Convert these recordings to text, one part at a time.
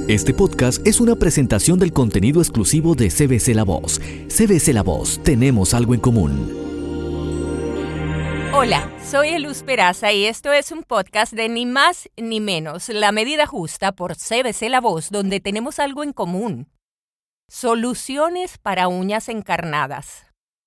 Este podcast es una presentación del contenido exclusivo de CBC La Voz. CBC La Voz, tenemos algo en común. Hola, soy Eluz Peraza y esto es un podcast de Ni Más Ni Menos, La Medida Justa por CBC La Voz, donde tenemos algo en común. Soluciones para uñas encarnadas.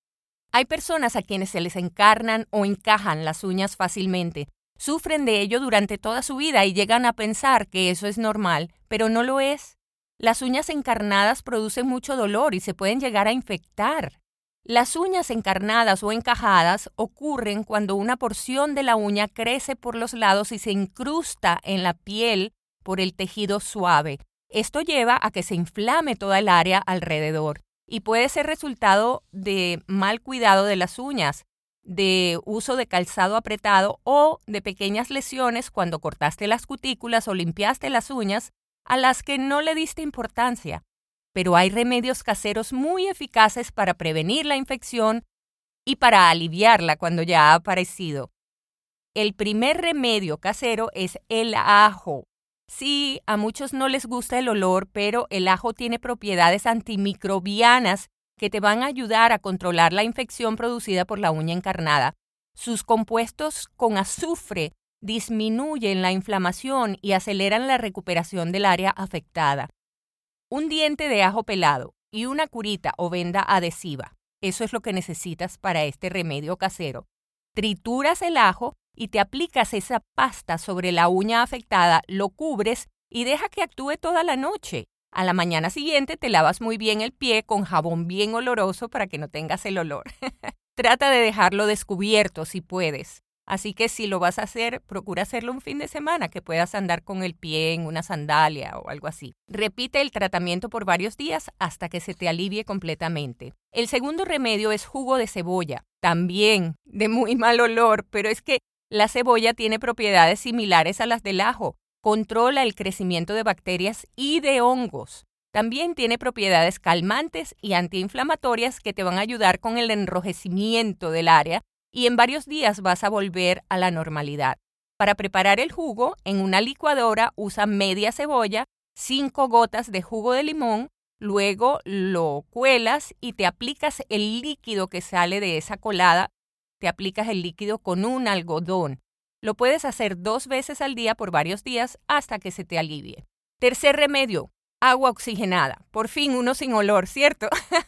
Hay personas a quienes se les encarnan o encajan las uñas fácilmente. Sufren de ello durante toda su vida y llegan a pensar que eso es normal, pero no lo es. Las uñas encarnadas producen mucho dolor y se pueden llegar a infectar. Las uñas encarnadas o encajadas ocurren cuando una porción de la uña crece por los lados y se incrusta en la piel por el tejido suave. Esto lleva a que se inflame toda el área alrededor y puede ser resultado de mal cuidado de las uñas, de uso de calzado apretado o de pequeñas lesiones cuando cortaste las cutículas o limpiaste las uñas a las que no le diste importancia. Pero hay remedios caseros muy eficaces para prevenir la infección y para aliviarla cuando ya ha aparecido. El primer remedio casero es el ajo. Sí, a muchos no les gusta el olor, pero el ajo tiene propiedades antimicrobianas que te van a ayudar a controlar la infección producida por la uña encarnada. Sus compuestos con azufre disminuyen la inflamación y aceleran la recuperación del área afectada. Un diente de ajo pelado y una curita o venda adhesiva. Eso es lo que necesitas para este remedio casero. Trituras el ajo y te aplicas esa pasta sobre la uña afectada, lo cubres y deja que actúe toda la noche. A la mañana siguiente te lavas muy bien el pie con jabón bien oloroso para que no tengas el olor. Trata de dejarlo descubierto si puedes. Así que si lo vas a hacer, procura hacerlo un fin de semana, que puedas andar con el pie en una sandalia o algo así. Repite el tratamiento por varios días hasta que se te alivie completamente. El segundo remedio es jugo de cebolla, también de muy mal olor, pero es que la cebolla tiene propiedades similares a las del ajo. Controla el crecimiento de bacterias y de hongos. También tiene propiedades calmantes y antiinflamatorias que te van a ayudar con el enrojecimiento del área y en varios días vas a volver a la normalidad. Para preparar el jugo, en una licuadora usa media cebolla, 5 gotas de jugo de limón, luego lo cuelas y te aplicas el líquido que sale de esa colada. Te aplicas el líquido con un algodón. Lo puedes hacer 2 veces al día por varios días hasta que se te alivie. Tercer remedio, agua oxigenada. Por fin uno sin olor, ¿cierto?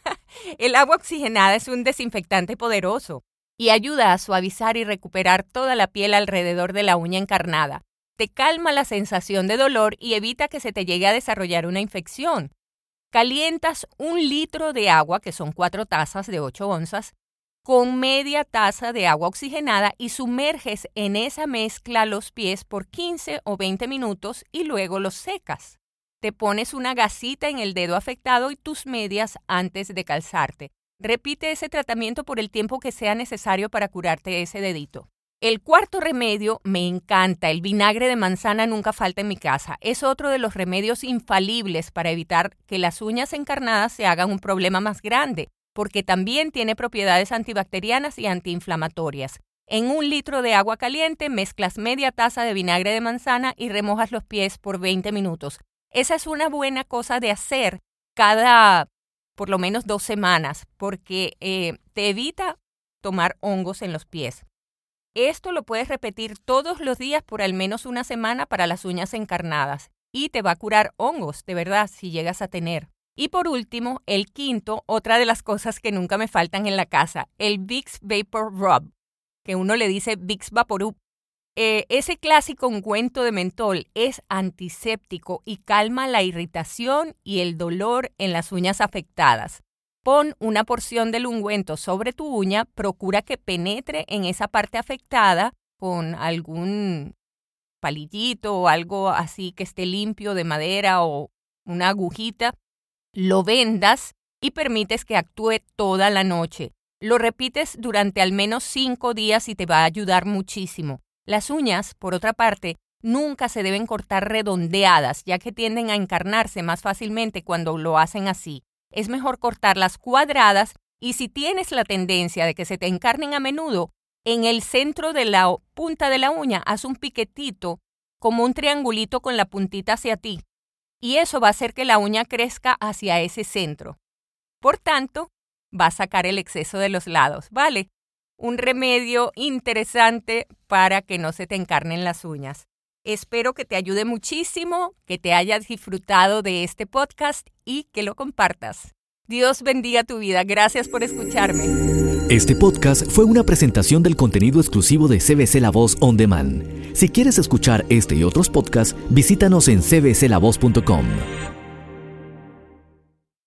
El agua oxigenada es un desinfectante poderoso y ayuda a suavizar y recuperar toda la piel alrededor de la uña encarnada. Te calma la sensación de dolor y evita que se te llegue a desarrollar una infección. Calientas 1 litro de agua, que son 4 tazas de 8 onzas, con media taza de agua oxigenada y sumerges en esa mezcla los pies por 15 o 20 minutos y luego los secas. Te pones una gasita en el dedo afectado y tus medias antes de calzarte. Repite ese tratamiento por el tiempo que sea necesario para curarte ese dedito. El cuarto remedio me encanta. El vinagre de manzana nunca falta en mi casa. Es otro de los remedios infalibles para evitar que las uñas encarnadas se hagan un problema más grande, porque también tiene propiedades antibacterianas y antiinflamatorias. En 1 litro de agua caliente mezclas media taza de vinagre de manzana y remojas los pies por 20 minutos. Esa es una buena cosa de hacer cada por lo menos 2 semanas, porque te evita tomar hongos en los pies. Esto lo puedes repetir todos los días por al menos 1 semana para las uñas encarnadas y te va a curar hongos, de verdad, si llegas a tener. Y por último, el quinto, otra de las cosas que nunca me faltan en la casa, el Vicks Vapor Rub, que uno le dice Vicks Vaporub. Ese clásico ungüento de mentol es antiséptico y calma la irritación y el dolor en las uñas afectadas. Pon una porción del ungüento sobre tu uña, procura que penetre en esa parte afectada con algún palillito o algo así que esté limpio de madera o una agujita. Lo vendas y permites que actúe toda la noche. Lo repites durante al menos 5 días y te va a ayudar muchísimo. Las uñas, por otra parte, nunca se deben cortar redondeadas, ya que tienden a encarnarse más fácilmente cuando lo hacen así. Es mejor cortarlas cuadradas y si tienes la tendencia de que se te encarnen a menudo, en el centro de la punta de la uña haz un piquetito como un triangulito con la puntita hacia ti. y eso va a hacer que la uña crezca hacia ese centro. Por tanto, va a sacar el exceso de los lados, ¿vale? Un remedio interesante para que no se te encarnen las uñas. Espero que te ayude muchísimo, que te hayas disfrutado de este podcast y que lo compartas. Dios bendiga tu vida. Gracias por escucharme. Este podcast fue una presentación del contenido exclusivo de CBC La Voz On Demand. Si quieres escuchar este y otros podcasts, visítanos en cbclavoz.com.